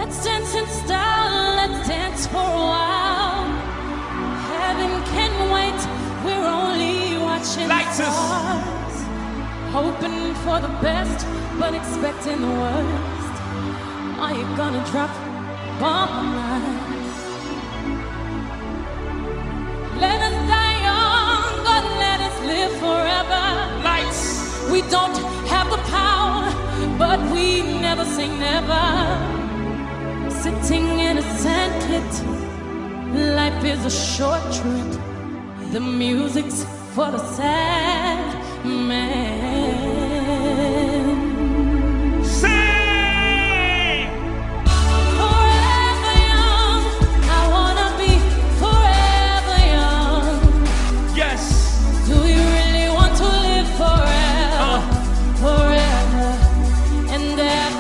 Let's dance in style, let's dance for a while. Heaven can't wait, we're only watching stars. Hoping for the best, but expecting the worst. Are you gonna drop bomb line? Let us die young, but let us live forever. Lights. We don't have the power, but we never say never. Sitting in a sandpit, life is a short trip. The music's for the sad man. Sing! Forever young, I wanna be forever young. Yes. Do you really want to live forever? Forever and ever.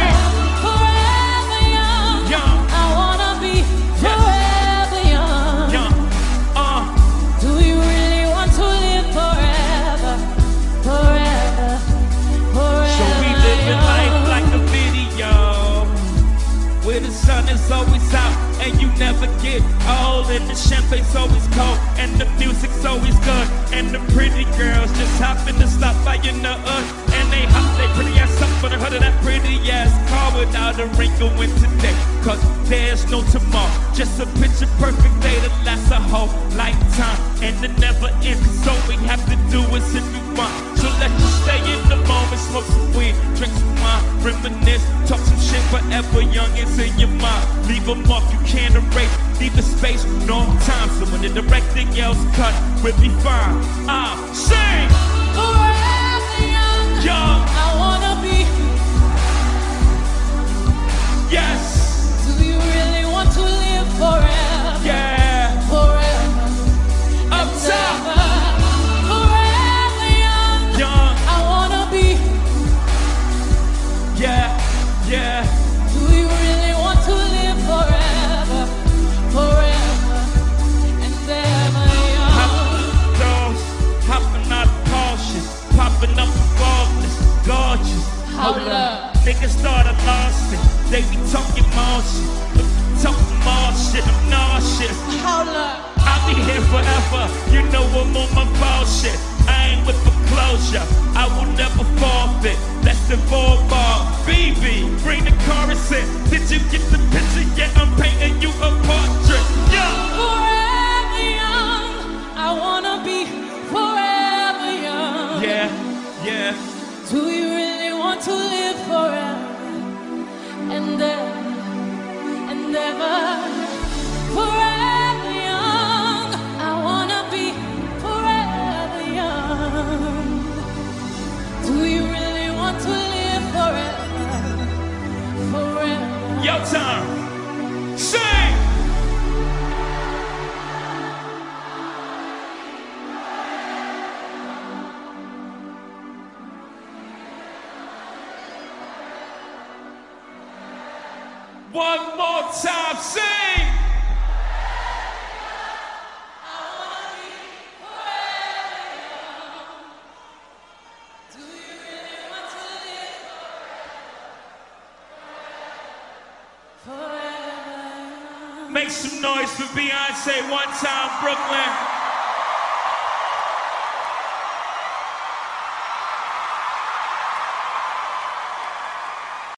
The sun is always out and you never get old, and the champagne's always cold and the music's always good, and the pretty girls just happen to stop by in the hood, and they hop their pretty ass up for the hood of that pretty ass car without a wrinkle in today, cause there's no tomorrow, just a picture perfect day that lasts a whole lifetime, and it never ends, cause all we have to do is if we want. So let's just stay in the moment, smoke some weed, drink some wine, reminisce, talk some shit forever young is in your mind. Leave a mark you can't erase, leave the space, no time. So when the director yells cut, we'll be fine. Sing! Forever young, young. I wanna be. Yes! Do you really want to live forever? Yeah! Forever. Up top! Forever young, young. I wanna be. Yeah, yeah. Do you really want to live forever? Forever and ever young. Hopping dogs, hopping out of Porsches, popping up the ballers, gorgeous. Hold up. Niggas started lost it, they be talking more shit, talking more shit, I'm nauseous. Hold up. I'll be here forever, you know I'm on my bullshit. I ain't with for closure, I will never forfeit. That's the ball, BB, bring the chorus in. Did you get the picture? Yeah, I'm painting you a portrait. Yeah. Forever young, I wanna be forever young. Yeah, yeah. Do you really want to live forever and ever and ever? Forever young, I wanna be forever young. Do you really want to live forever? Forever. Your time. Sing! One more time, sing! Make some noise for Beyonce one time, Brooklyn.